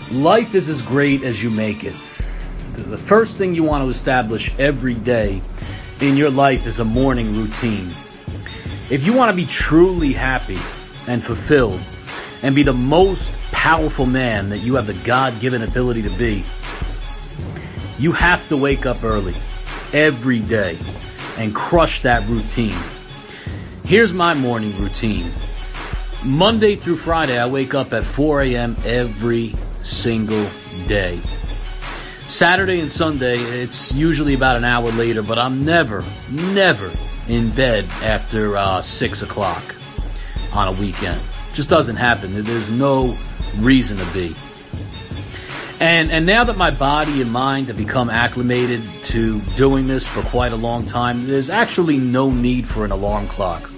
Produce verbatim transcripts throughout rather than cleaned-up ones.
Life is as great as you make it. The first thing you want to establish every day in your life is a morning routine. If you want to be truly happy and fulfilled and be the most powerful man that you have the God-given ability to be, you have to wake up early every day and crush that routine. Here's my morning routine. Monday through Friday, I wake up at four a.m. every single day. Saturday and Sunday, it's usually about an hour later, but I'm never, never in bed after uh, six o'clock on a weekend. Just doesn't happen. There's no reason to be. And and now that my body and mind have become acclimated to doing this for quite a long time, there's actually no need for an alarm clock.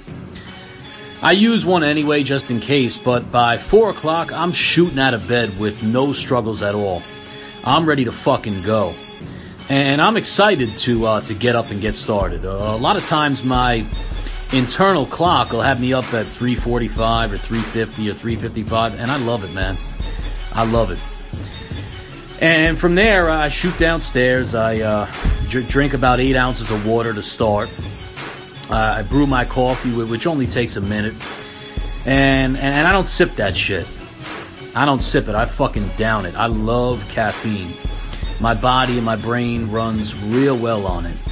I use one anyway just in case, but by four o'clock, I'm shooting out of bed with no struggles at all. I'm ready to fucking go. And I'm excited to uh, to get up and get started. Uh, a lot of times my internal clock will have me up at three forty-five or three fifty or three fifty-five, and I love it, man. I love it. And from there, I shoot downstairs. I uh, dr- drink about eight ounces of water to start. Uh, I brew my coffee, which only takes a minute. And, and and I don't sip that shit. I don't sip it. I fucking down it. I love caffeine. My body and my brain runs real well on it.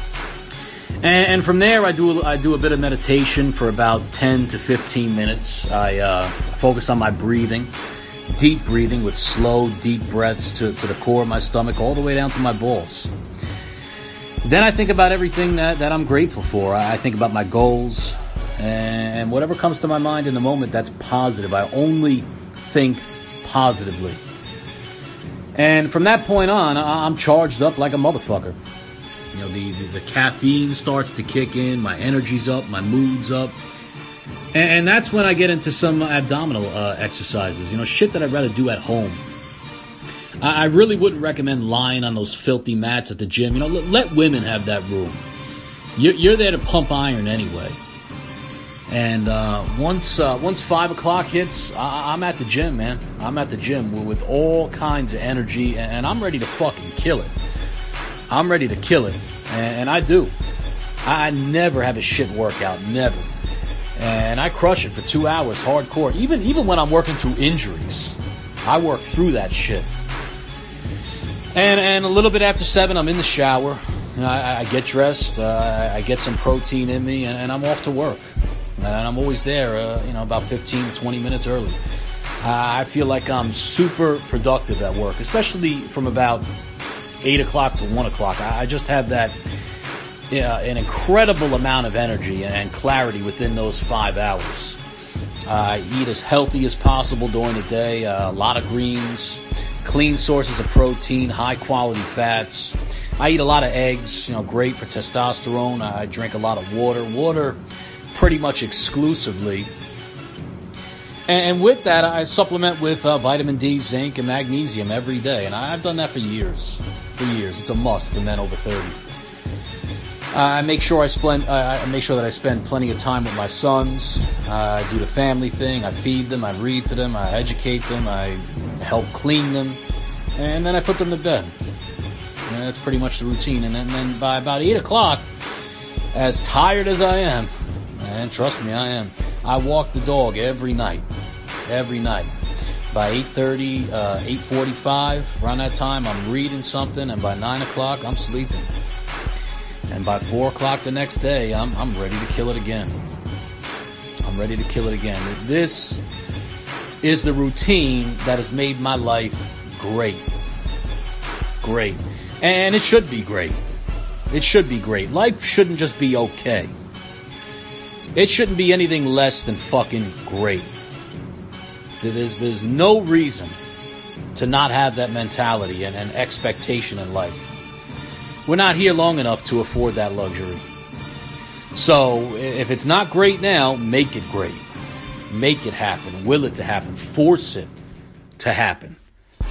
And, and from there, I do I do a bit of meditation for about ten to fifteen minutes. I uh, focus on my breathing, deep breathing with slow, deep breaths to, to the core of my stomach, all the way down to my balls. Then I think about everything that, that I'm grateful for. I think about my goals and whatever comes to my mind in the moment that's positive. I only think positively. And from that point on, I'm charged up like a motherfucker. You know, the, the, the caffeine starts to kick in, my energy's up, my mood's up. And, and that's when I get into some abdominal uh, exercises, you know, shit that I'd rather do at home. I really wouldn't recommend lying on those filthy mats at the gym. You know, let, let women have that room. You're, you're there to pump iron anyway. And uh, once uh, once five o'clock hits, I, I'm at the gym, man. I'm at the gym with all kinds of energy, and I'm ready to fucking kill it. I'm ready to kill it, and, and I do. I never have a shit workout, never. And I crush it for two hours, hardcore. Even even when I'm working through injuries, I work through that shit. And and a little bit after seven, I'm in the shower. You know, I, I get dressed. Uh, I get some protein in me, and, and I'm off to work. And I'm always there, uh, you know, about fifteen, twenty minutes early. Uh, I feel like I'm super productive at work, especially from about eight o'clock to one o'clock. I, I just have that, yeah, an incredible amount of energy and, and clarity within those five hours. Uh, I eat as healthy as possible during the day. Uh, a lot of greens. Clean sources of protein, high quality fats. I eat a lot of eggs, you know, great for testosterone. I drink a lot of water. Water pretty much exclusively. And with that, I supplement with uh, vitamin D, zinc, and magnesium every day. And I've done that for years. For years. It's a must for men over thirty. I make sure I spend. Uh, I make sure that I spend plenty of time with my sons. Uh, I do the family thing. I feed them. I read to them. I educate them. I help clean them, and then I put them to bed. And that's pretty much the routine. And then, and then by about eight o'clock, as tired as I am, and trust me, I am, I walk the dog every night. Every night. By eight thirty, uh, eight forty-five, around that time, I'm reading something, and by nine o'clock, I'm sleeping. And by four o'clock the next day, I'm I'm ready to kill it again. I'm ready to kill it again. This is the routine that has made my life great. Great. And it should be great. It should be great. Life shouldn't just be okay. It shouldn't be anything less than fucking great. There's, there's no reason to not have that mentality and, and expectation in life. We're not here long enough to afford that luxury. So, if it's not great now, make it great. Make it happen. Will it to happen. Force it to happen. Uh,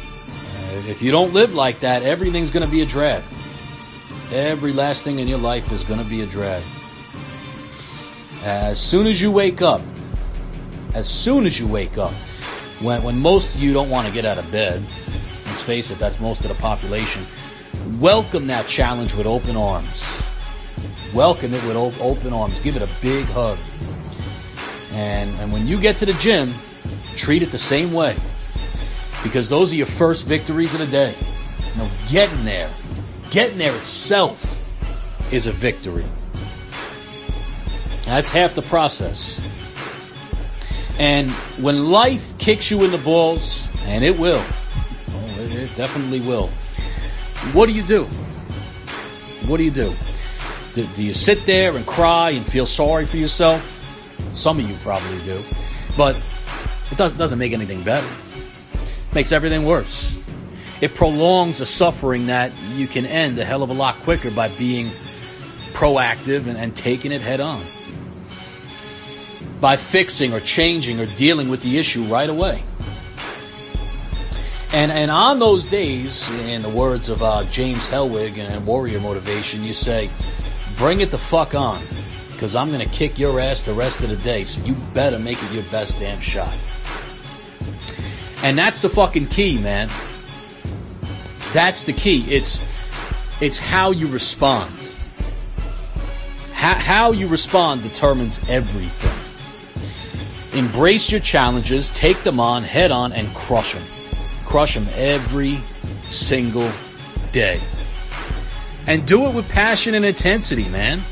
if you don't live like that, everything's going to be a drag. Every last thing in your life is going to be a drag. As soon as you wake up, as soon as you wake up, When, when most of you don't want to get out of bed, let's face it, that's most of the population, welcome that challenge with open arms. Welcome it with o- open arms. Give it a big hug. And, and when you get to the gym, treat it the same way. Because those are your first victories of the day. You know, getting there. Getting there itself is a victory. That's half the process. And when life kicks you in the balls, and it will, oh, it, it definitely will, what do you do? What do you do? do? Do you sit there and cry and feel sorry for yourself? Some of you probably do. But it does, doesn't make anything better. It makes everything worse. It prolongs a suffering that you can end a hell of a lot quicker by being proactive and, and taking it head on. By fixing or changing or dealing with the issue right away. And and on those days, in the words of uh, James Helwig and Warrior Motivation, you say, bring it the fuck on, because I'm going to kick your ass the rest of the day, so you better make it your best damn shot. And that's the fucking key, man. That's the key. It's it's how you respond. How, how you respond determines everything. Embrace your challenges, take them on, head on, and crush them. Crush them every single day. And do it with passion and intensity, man.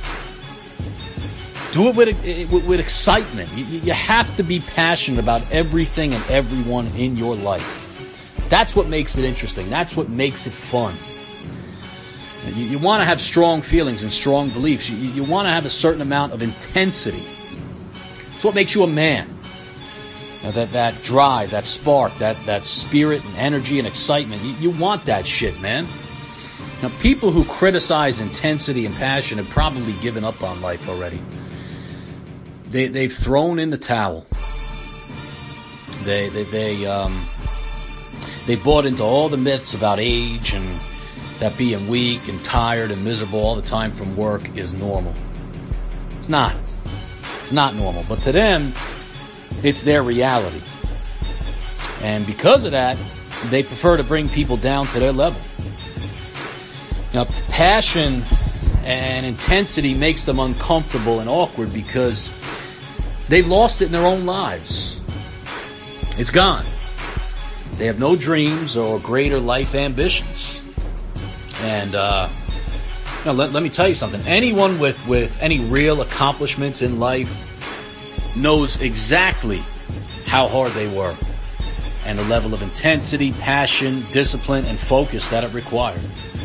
Do it with, with, with excitement. You, you have to be passionate about everything and everyone in your life. That's what makes it interesting. That's what makes it fun. You, you want to have strong feelings and strong beliefs. You, you want to have a certain amount of intensity. It's what makes you a man. Now that that drive, that spark, that, that spirit and energy and excitement, you, you want that shit, man. Now, people who criticize intensity and passion have probably given up on life already. They, they've thrown in the towel. They, they, they, um, they bought into all the myths about age and that being weak and tired and miserable all the time from work is normal. It's not. It's not normal. But to them, it's their reality. And because of that, they prefer to bring people down to their level. Now, passion and intensity makes them uncomfortable and awkward because they've lost it in their own lives. It's gone. They have no dreams or greater life ambitions. And uh, you know, let, let me tell you something. Anyone with, with any real accomplishments in life knows exactly how hard they were and the level of intensity, passion, discipline, and focus that it required.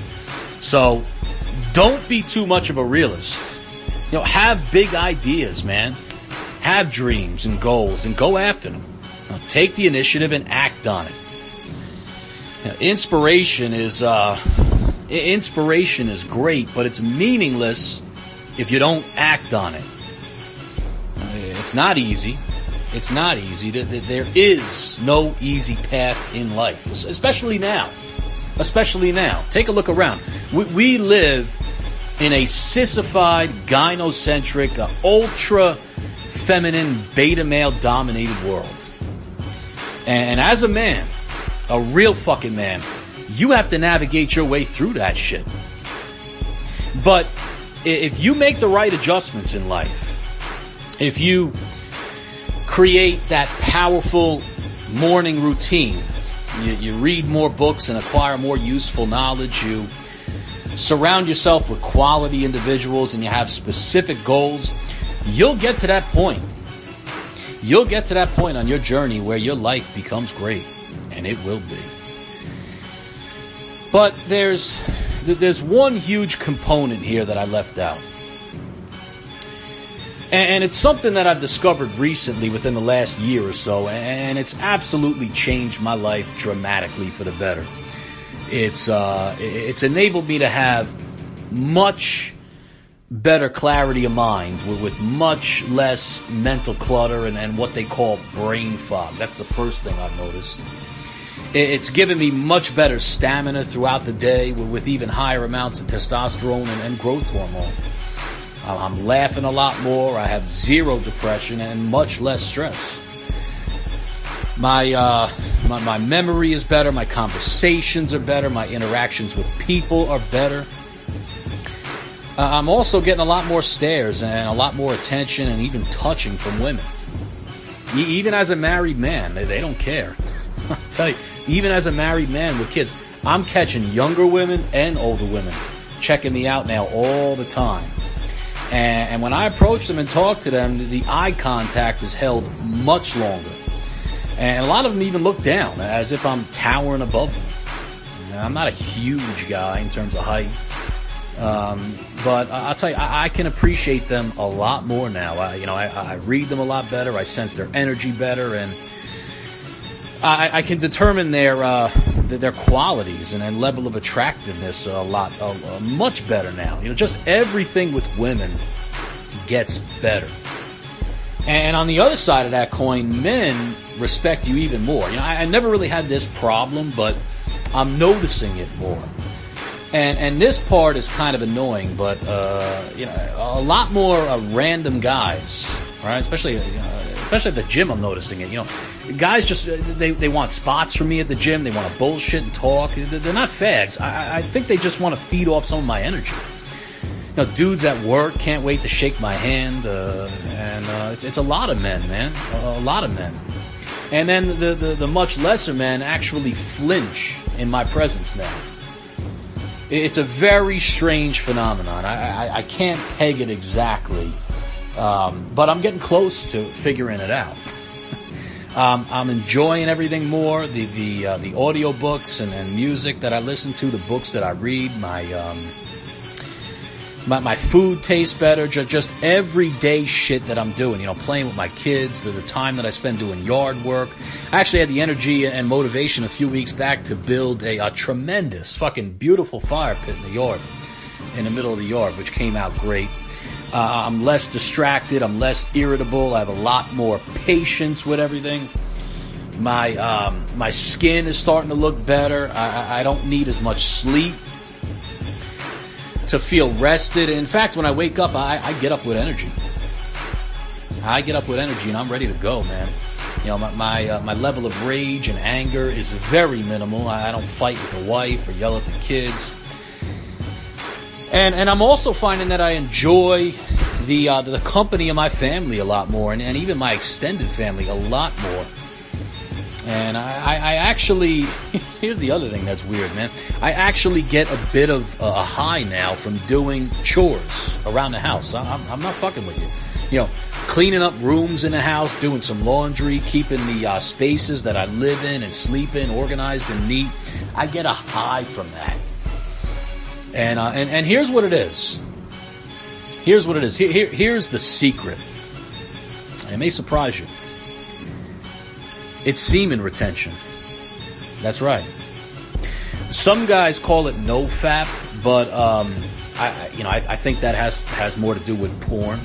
So don't be too much of a realist. You know, have big ideas, man. Have dreams and goals and go after them. Now, take the initiative and act on it. You know, inspiration is uh, inspiration is great, but it's meaningless if you don't act on it. It's not easy. It's not easy. There is no easy path in life, especially now. Especially now. Take a look around. We, we live in a sissified, gynocentric, uh, ultra-feminine, beta-male-dominated world. And, and as a man, a real fucking man, you have to navigate your way through that shit. But if you make the right adjustments in life, if you create that powerful morning routine, you, you read more books and acquire more useful knowledge, you surround yourself with quality individuals, and you have specific goals, you'll get to that point. You'll get to that point on your journey where your life becomes great, and it will be. But there's there's one huge component here that I left out. And it's something that I've discovered recently within the last year or so, and it's absolutely changed my life dramatically for the better. It's uh, it's enabled me to have much better clarity of mind with, with much less mental clutter and, and what they call brain fog. That's the first thing I've noticed. It's given me much better stamina throughout the day with, with even higher amounts of testosterone and, and growth hormone. I'm laughing a lot more. I have zero depression and much less stress. My, uh, my my memory is better. My conversations are better. My interactions with people are better. Uh, I'm also getting a lot more stares and a lot more attention and even touching from women. E- even as a married man, they, they don't care. I'll tell you, even as a married man with kids, I'm catching younger women and older women checking me out now all the time. And, and when I approach them and talk to them, the eye contact is held much longer. And a lot of them even look down as if I'm towering above them. I'm not a huge guy in terms of height. Um, but I'll tell you, I, I can appreciate them a lot more now. I, you know, I, I read them a lot better. I sense their energy better, and I, I can determine their uh, their qualities and, and level of attractiveness a lot, uh, uh, much better now. You know, just everything with women gets better. And on the other side of that coin, men respect you even more. You know, I, I never really had this problem, but I'm noticing it more. And and this part is kind of annoying, but uh, you know, a lot more uh, random guys, right? Especially, you know, especially at the gym, I'm noticing it. You know, guys just they they want spots from me at the gym. They want to bullshit and talk. They're not fags. I, I think they just want to feed off some of my energy. You know, dudes at work can't wait to shake my hand, uh, and uh, it's it's a lot of men, man, a, a lot of men. And then the, the the much lesser men actually flinch in my presence now. It's a very strange phenomenon. I, I, I can't peg it exactly, um, but I'm getting close to figuring it out. um, I'm enjoying everything more. The the uh, the audio books and, and music that I listen to, the books that I read, my um, my, my food tastes better. Just, just everyday shit that I'm doing. You know, playing with my kids, the, the time that I spend doing yard work. I actually had the energy and motivation a few weeks back to build a, a tremendous, fucking beautiful fire pit in the yard, in the middle of the yard, which came out great. Uh, I'm less distracted. I'm less irritable. I have a lot more patience with everything. My um, my skin is starting to look better. I, I don't need as much sleep to feel rested. In fact, when I wake up, I, I get up with energy. I get up with energy, and I'm ready to go, man. You know, my my, uh, my level of rage and anger is very minimal. I, I don't fight with the wife or yell at the kids. And and I'm also finding that I enjoy the uh, the company of my family a lot more, and, and even my extended family a lot more. And I, I actually, here's the other thing that's weird, man. I actually get a bit of a high now from doing chores around the house. I'm, I'm not fucking with you. You know, cleaning up rooms in the house, doing some laundry, keeping the uh, spaces that I live in and sleep in organized and neat. I get a high from that. And uh, and, and here's what it is. Here's what it is. Here, here, here's the secret. It may surprise you. It's semen retention. That's right. Some guys call it nofap, but um, I, you know, I, I think that has has more to do with porn.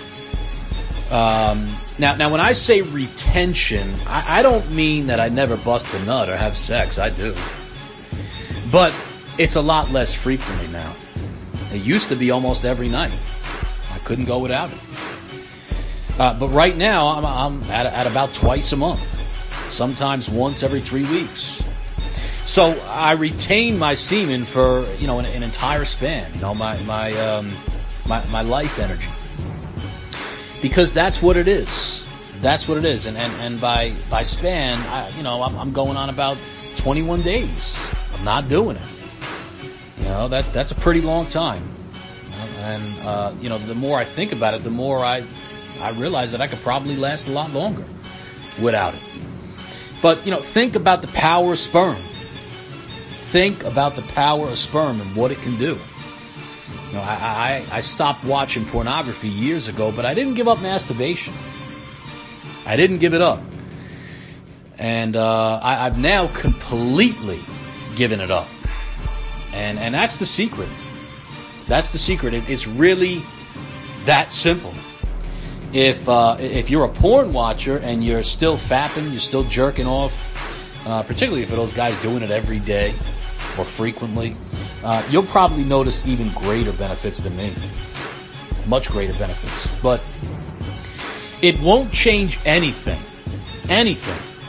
Um, now, now, when I say retention, I, I don't mean that I never bust a nut or have sex. I do, but it's a lot less frequently now. It used to be almost every night. I couldn't go without it. Uh, but right now, I'm, I'm at, at about twice a month. Sometimes once every three weeks. So I retain my semen for, you know, an, an entire span, you know, my my, um, my my life energy. Because that's what it is. That's what it is. And and, and by by span, I, you know, I'm, I'm going on about twenty-one days of not doing it. You know, that that's a pretty long time. You know, and, uh, you know, the more I think about it, the more I, I realize that I could probably last a lot longer without it. But, you know, think about the power of sperm. Think about the power of sperm and what it can do. You know, I, I, I stopped watching pornography years ago, but I didn't give up masturbation. I didn't give it up. And uh, I, I've now completely given it up. And and that's the secret. That's the secret. It, it's really that simple. If uh, if you're a porn watcher and you're still fapping, you're still jerking off, uh, particularly for those guys doing it every day or frequently, uh, you'll probably notice even greater benefits than me. Much greater benefits. But it won't change anything, anything,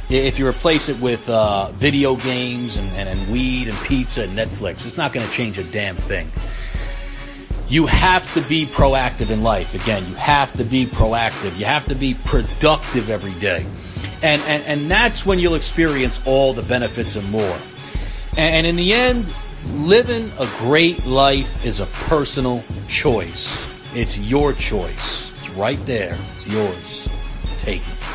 If you replace it with uh, video games and, and, and weed and pizza and Netflix, it's not going to change a damn thing. You have to be proactive in life. Again, you have to be proactive. You have to be productive every day. And, and, and that's when you'll experience all the benefits and more. And, and in the end, living a great life is a personal choice. It's your choice. It's right there. It's yours. Take it.